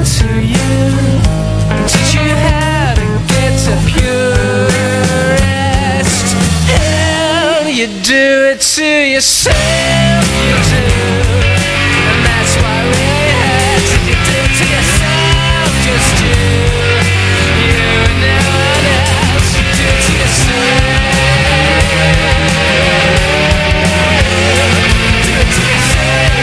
to you, teach you how to get to pure rest. And you do it to yourself, you do. And that's why we had to. You do it to yourself, just you. You and no one else. You do it to yourself. Do it to yourself.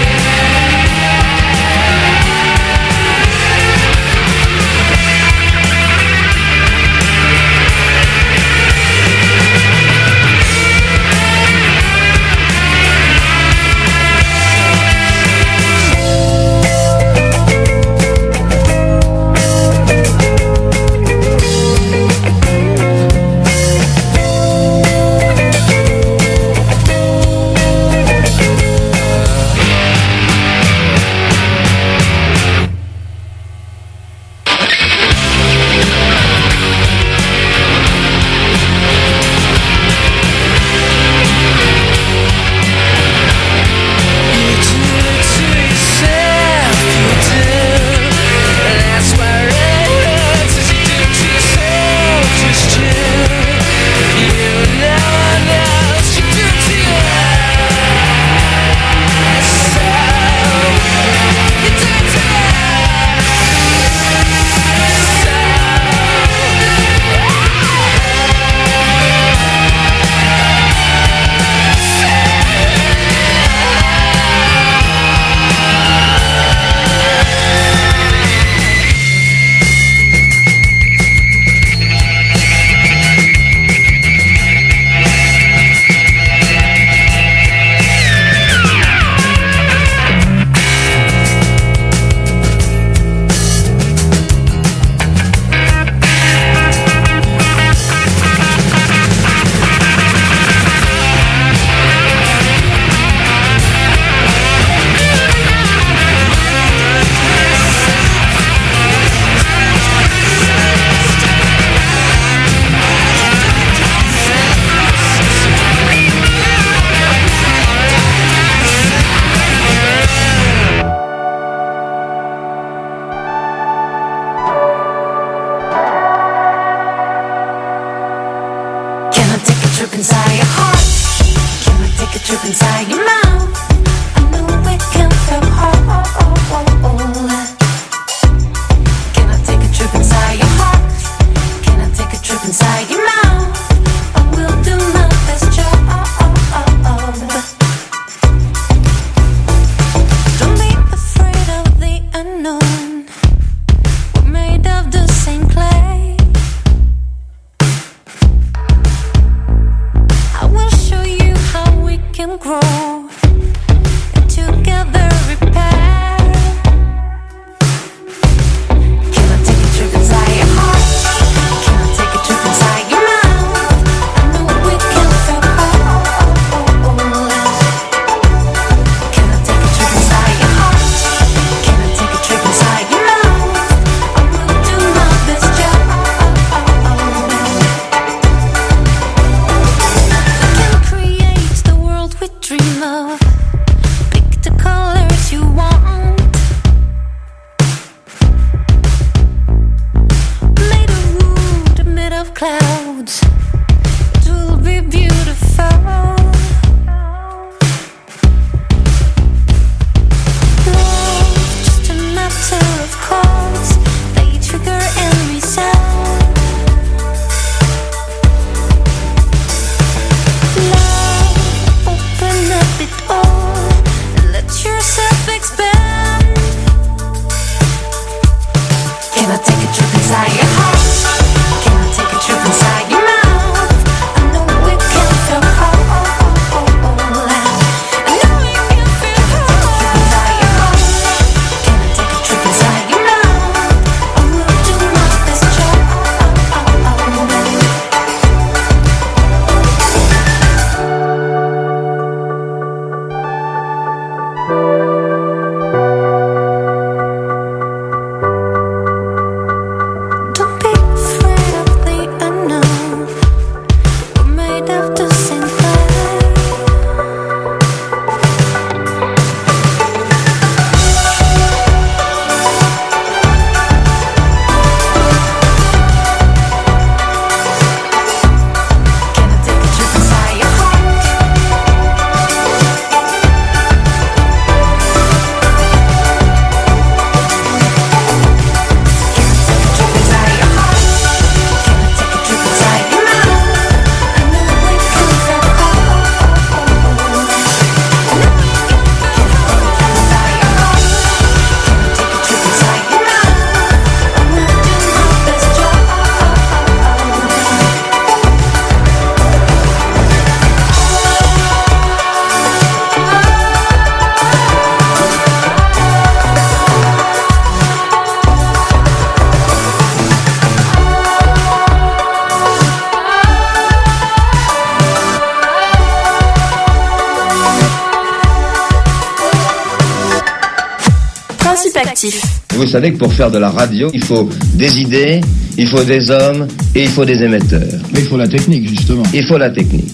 Principe actif. Vous savez que pour faire de la radio, il faut des idées, il faut des hommes et il faut des émetteurs. Mais il faut la technique, justement. Il faut la technique.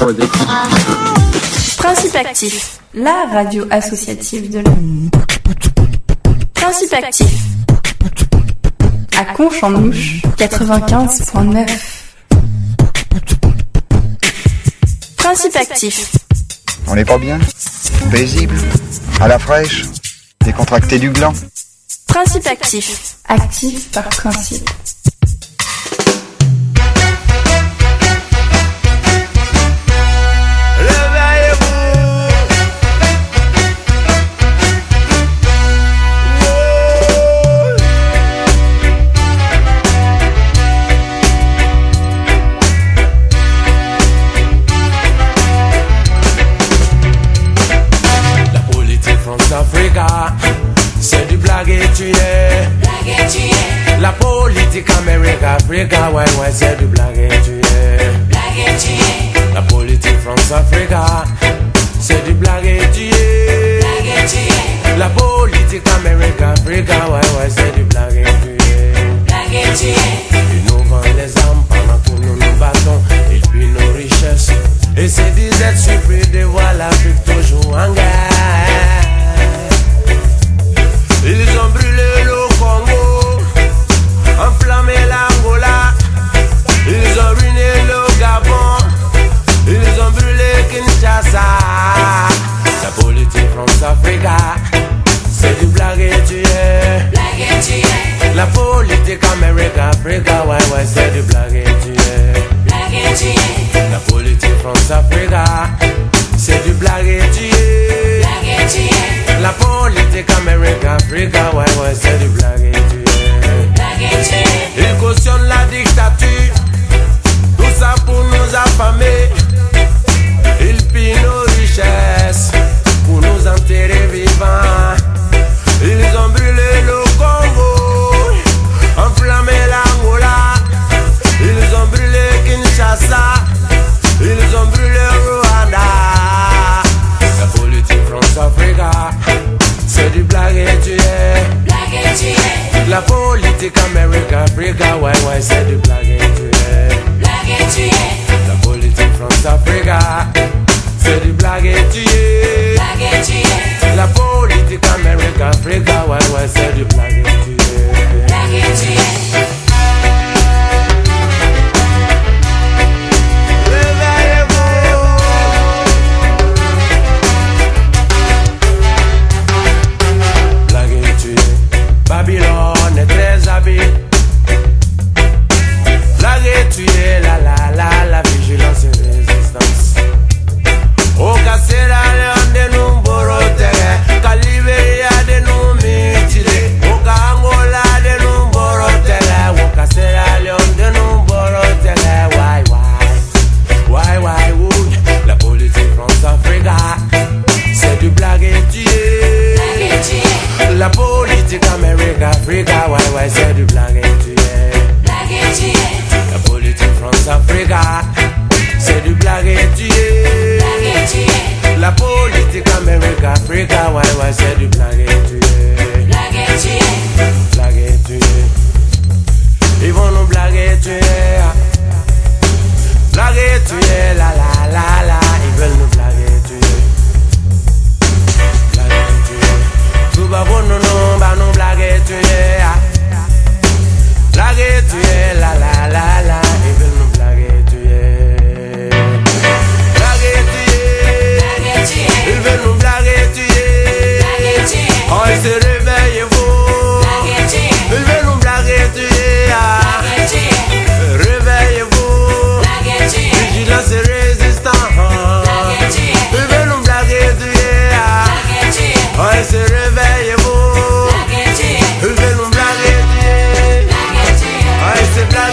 Principe actif. La radio associative de la... Principe actif. À Conche-en-Ouche, 95.9. Principe actif. On n'est pas bien? Paisible? À la fraîche? Décontracté du gland? Principe actif. Actif par principe. C'est du blague et tu es. La politique Amérique-Africa, ouais, ouais, c'est du blague et tu es. La politique France-Africa, c'est du blague et tu es. La politique Amérique-Africa, ouais, ouais, c'est du blague et tu es. Ils nous vendent les armes pendant que nous nous battons. Ils pillent nos richesses. Et c'est d'être surpris de voir l'Afrique toujours en guerre. Ils ont brûlé le Congo, enflammé l'Angola. Ils ont ruiné le Gabon, ils ont brûlé Kinshasa. La politique France-Africa, c'est du blague et tu es. La politique Amérique-Africa, ouais, ouais, c'est du blague et tu es. La politique France-Africa, c'est du blague et tu es. La politique Amérique-Africa, ouais, ouais, c'est du blague et tu es. Ils cautionnent la dictature, tout ça pour nous affamer. Ils pillent nos richesses pour nous enterrer vivants. Ils ont brûlé le Congo, enflammé l'Angola. Ils ont brûlé Kinshasa, ils ont brûlé Rwanda. La politique France-Africa, c'est du blague et tu es. La politique Amérique-Africa, ouais, ouais, c'est du blague et tu es. La politique France-Africa, c'est du blague et tu es. La politique Amérique-Africa, ouais, ouais, c'est du blague et tu es. Babylone est très habile. Blague et tu es, la vigilance et résistance. Au Cassera, Léon de nous borotere. Caliberia de nous mutile. Au Angola de nous borotere. Au Cassera, Léon de nous borotere. Why, wood. La politique France-Africa, c'est du blague et tu es. La politique Amérique-Africa, ouais, ouais, c'est du blague et tu es. La politique France-Africa, c'est du blague et tu es. La politique Amérique-Africa, ouais, ouais, c'est du blague et tu es. Blague et tu es. Ils vont nous blaguer, tu es. Blague et tu es, la. Ils veulent nous blaguer, tu es. Blague et tu es. Tout va bon, non, bah non, blague et tu es. Blague et tu es, la. Ils veulent nous blaguer, tu es. Blague et tu es. Ils veulent nous blaguer, tu es. Oh, ils se réveillent, vous. Ils veulent nous blaguer, tu es. Réveillez-vous. Vigilance et résistance. Ils veulent nous blaguer, tu es. Oh, ils se réveillent, vous. Ils veulent nous blaguer, tu es. Oh, ils se blaguent.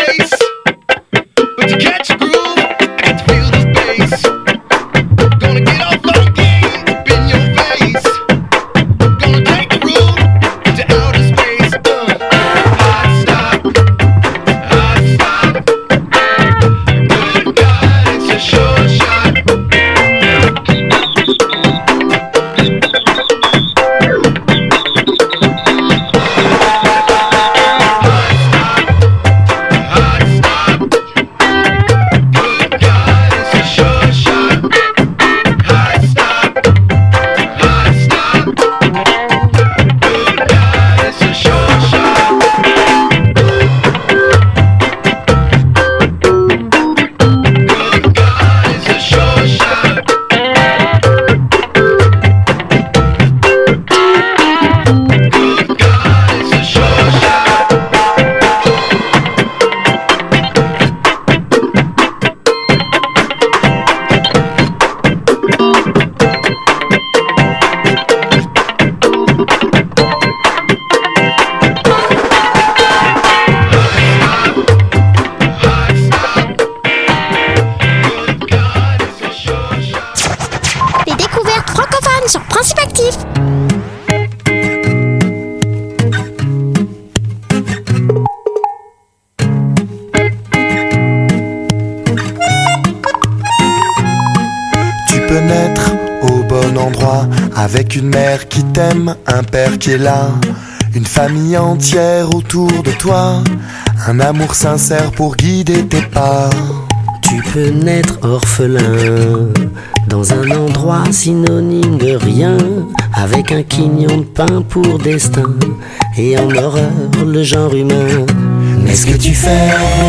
Avec une mère qui t'aime, un père qui est là, une famille entière autour de toi, un amour sincère pour guider tes pas. Tu peux naître orphelin dans un endroit synonyme de rien, avec un quignon de pain pour destin et en horreur le genre humain. Mais ce que tu fais,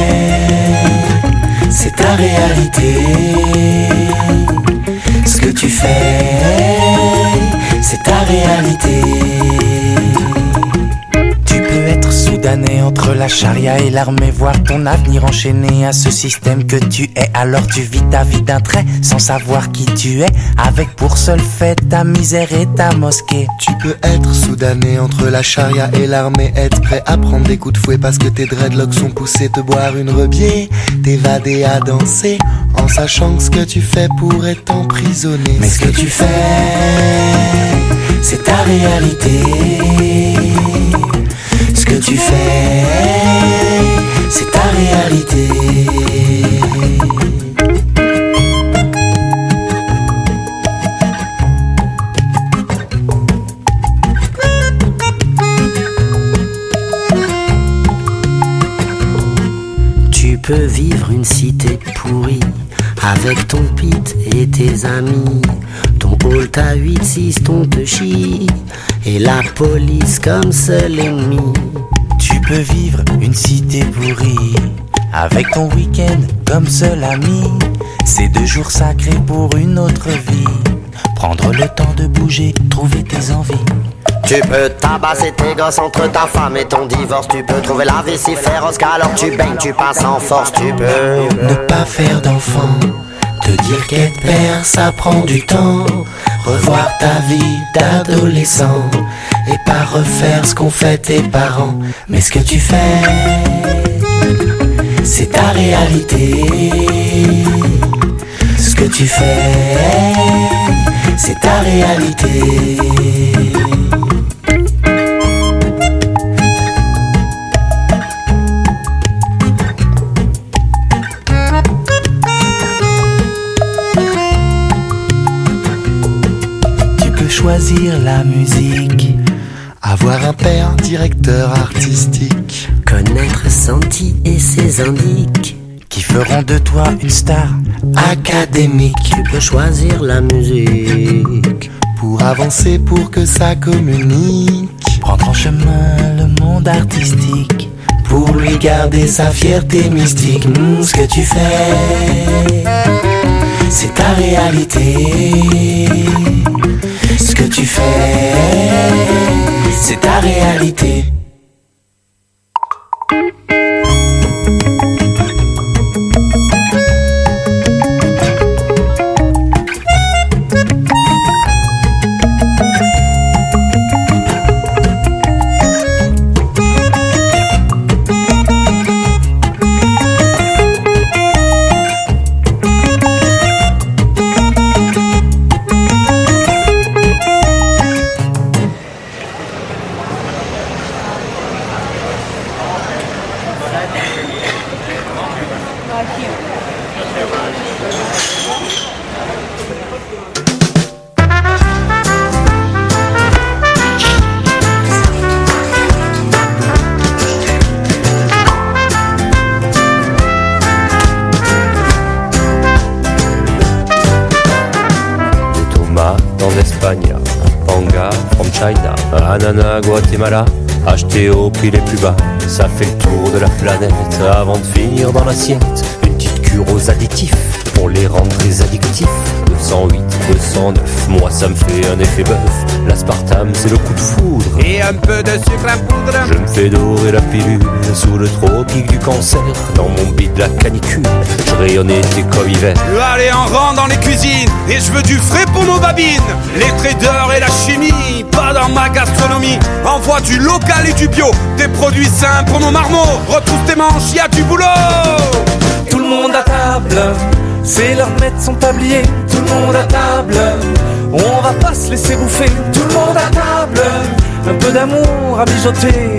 c'est ta réalité. Ce que tu fais, c'est ta réalité. Tu peux être soudané entre la charia et l'armée, voir ton avenir enchaîné à ce système que tu es. Alors tu vis ta vie d'un trait sans savoir qui tu es, avec pour seul fait ta misère et ta mosquée. Tu peux être soudané entre la charia et l'armée, être prêt à prendre des coups de fouet parce que tes dreadlocks sont poussés, te boire une rebier, t'évader à danser en sachant que ce que tu fais pourrait t'emprisonner. Mais ce que tu fais, c'est ta réalité. Ce que tu fais, c'est ta réalité. Tu peux vivre une cité pourrie avec ton pit et tes amis, ton hall à 8-6, ton te chie et la police comme seul ennemi. Tu peux vivre une cité pourrie avec ton week-end comme seul ami. C'est 2 jours sacrés pour une autre vie. Prendre le temps de bouger, trouver tes envies. Tu peux tabasser tes gosses entre ta femme et ton divorce. Tu peux trouver la vie si féroce qu'alors tu baignes, tu passes en force. Tu peux ne pas faire d'enfant, te dire qu'être père ça prend du temps. Revoir ta vie d'adolescent et pas refaire ce qu'ont fait tes parents. Mais ce que tu fais, c'est ta réalité. Ce que tu fais, c'est ta réalité. Choisir la musique, avoir un père directeur artistique, connaître Santi et ses indices qui feront de toi une star académique. Tu peux choisir la musique pour avancer, pour que ça communique, prendre en chemin le monde artistique pour lui garder sa fierté mystique. Ce que tu fais, c'est ta réalité. Ce que tu fais, c'est ta réalité. En Espagne, panga from China, ananas Guatemala, acheté au prix les plus bas. Ça fait le tour de la planète avant de finir dans l'assiette. Une petite cure aux additifs pour les rendre très addictifs. 208, 209, moi ça me fait un effet bœuf. L'aspartame c'est le coup de foudre et un peu de sucre à poudre. Je me fais dorer la pilule sous le tropique du cancer. Dans mon bide la canicule, je rayonne été comme hiver. Je veux aller en rang dans les cuisines et je veux du frais pour nos babines. Les traders et la chimie, pas dans ma gastronomie. Envoie du local et du bio, des produits sains pour nos marmots. Retrouve tes manches, y a du boulot. Tout le monde à table, c'est l'heure de mettre son tablier. Tout le monde à table, on va pas se laisser bouffer. Tout le monde à table, un peu d'amour à mijoter.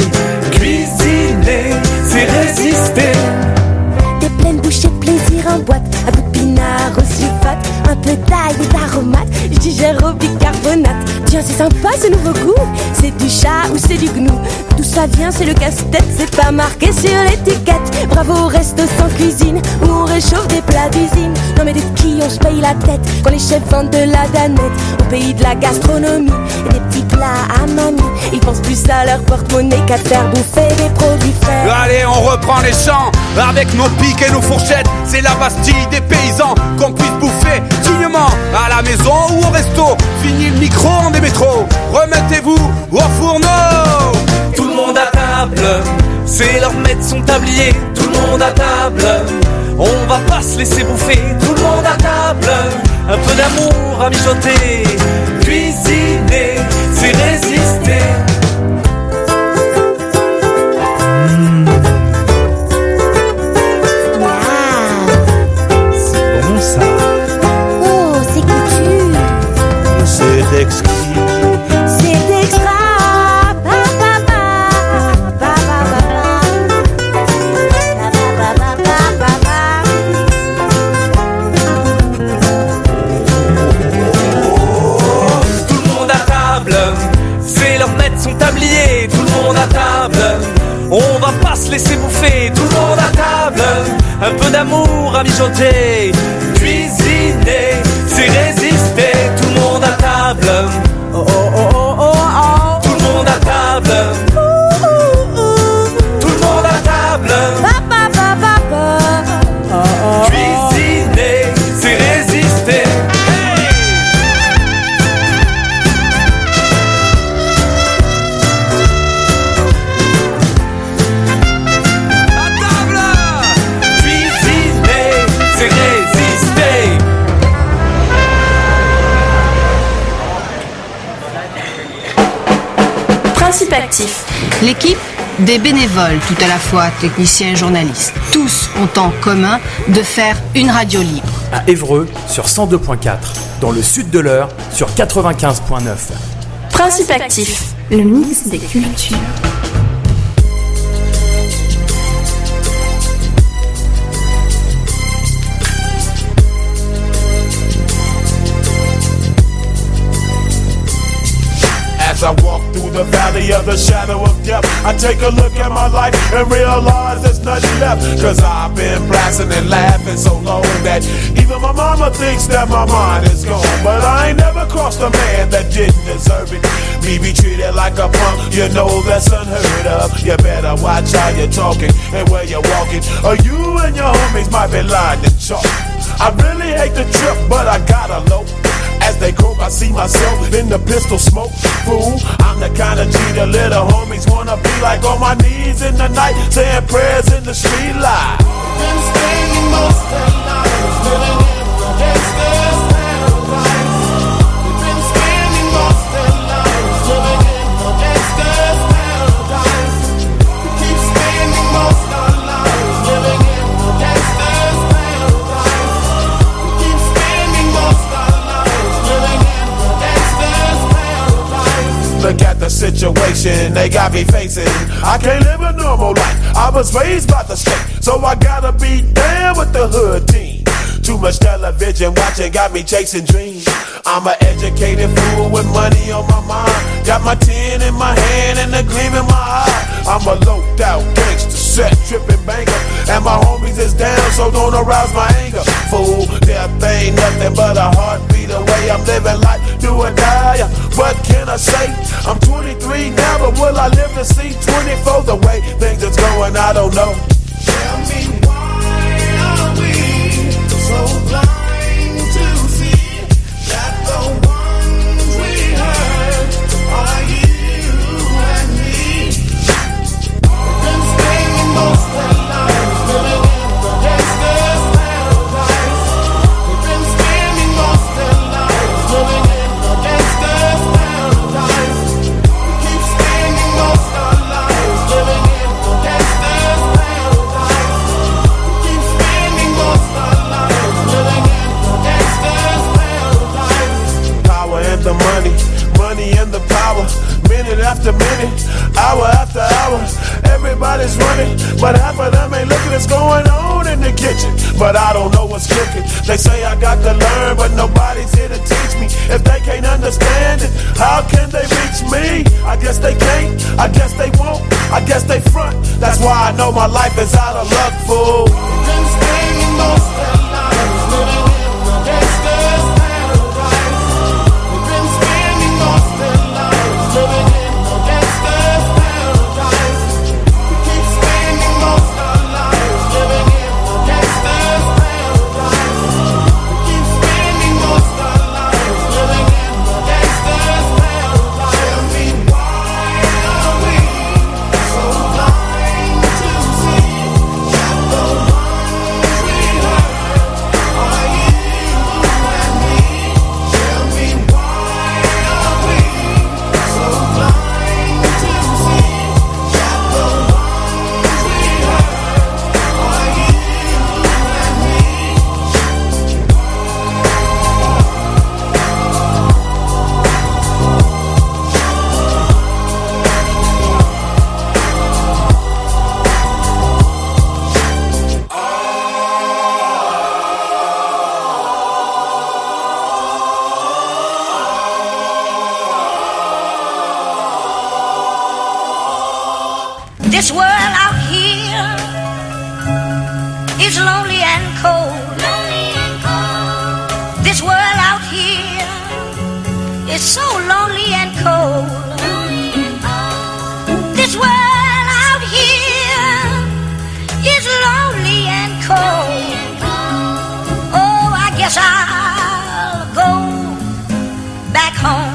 Cuisiner, c'est résister. Des pleines bouchées de plaisir en boîte, un peu de pinard au sulfate, un peu d'ail et d'aromates, je digère au bicarbonate. Tiens, c'est sympa ce nouveau goût, c'est du chat ou c'est du gnou. D'où ça vient, c'est le casse-tête, c'est pas marqué sur l'étiquette. Bravo au resto sans cuisine, où on réchauffe des plats d'usine. Non mais de qui on se paye la tête, quand les chefs vendent de la danette. Au pays de la gastronomie, et des petits plats à mamie. Ils pensent plus à leur porte-monnaie qu'à faire bouffer des produits frais. Allez, on reprend les champs, avec nos pics et nos fourchettes. C'est la Bastille des paysans, qu'on puisse bouffer dignement à la maison ou au resto. Fini le micro-ondes des métros, remettez-vous au fourneau. Tout le monde à table, c'est l'heure de mettre son tablier. Tout le monde à table, on va pas se laisser bouffer. Tout le monde à table, un peu d'amour à mijoter. Cuisiner, c'est résister. C'est bon ça. Oh, c'est couture. C'est exquis. C'est extra. Tablier, tout le monde à table, on va pas se laisser bouffer. Tout le monde à table, un peu d'amour à mijoter. Cuisiner, c'est résister. Tout le monde à table, oh oh oh oh oh oh. Tout le monde à table, tout le monde à table. Cuisiner, c'est résister. Principe actif. L'équipe, des bénévoles, tout à la fois techniciens et journalistes. Tous ont en commun de faire une radio libre. À Évreux sur 102.4, dans le sud de l'Eure sur 95.9. Principe actif. Le mix des cultures. As I walk through the valley of the shadow of death, I take a look at my life and realize there's nothing left. Cause I've been blasting and laughing so long that even my mama thinks that my mind is gone. But I ain't never crossed a man that didn't deserve it. Me be treated like a punk, you know that's unheard of. You better watch how you're talking and where you're walking, or you and your homies might be lying to chalk. I really hate the trip, but I gotta low. As they croak, I see myself in the pistol smoke. Fool, I'm the kind of G the little homies wanna be like, on my knees in the night, saying prayers in the street light. Been spending most of their lives living in the gangster's paradise. We've been spending most of their lives living in the gangster's paradise. We keep spending most of our lives living in the gangster's paradise. We keep spending most of our lives living in the gangster's paradise. Look at the situation they got me facing. I can't live a normal life. I was raised by the state, so I gotta be down with a hood teen. Too much television watching got me chasing dreams. I'm an educated fool with money on my mind. Got my tin in my hand and a gleam in my eye. I'm a loped out gangster, set tripping banker, and my homies is down, so don't arouse my anger. Fool, death ain't nothing but a heartbeat away. I'm living life, do or die. What can I say? I'm 23 now, but will I live to see 24? The way things is going, I don't know. Tell me why are we so blind to see that the ones we hurt are you and me? We've been spending most of our lives living in the gangster's paradise. We've been spending most of our lives living in the gangster's paradise. We keep spending most of our lives living in the gangster's paradise. We keep spending most of our lives living in the gangster's paradise. Power and the money, money and the power. Minute after minute, hour after hour, everybody's running, but half of them ain't looking what's going on in the kitchen. But I don't know what's cooking. They say I got to learn, but nobody's here to teach me. If they can't understand it, how can they reach me? I guess they can't, I guess they won't, I guess they front. That's why I know my life is out of luck, fool. We've been spending most of our lives living in the gangster's paradise. We've been spending most of our lives living in the gangster's paradise. We keep spending most of our lives living in the gangster's paradise. We keep spending most of our lives living in the gangster's paradise. Tell me why are we so blind to see that the ones we hurt are you and me? Tell me why are we so blind to see that the ones we hurt are you and me? This world out here is lonely and cold. This world out here is so lonely and cold. This world out here is lonely and cold. Oh, I guess I'll go back home.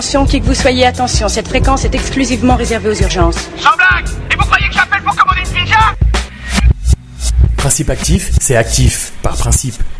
Attention, qui que vous soyez, attention, cette fréquence est exclusivement réservée aux urgences. Sans blague! Et vous croyez que j'appelle pour commander une pizza? Principe actif, c'est actif, par principe.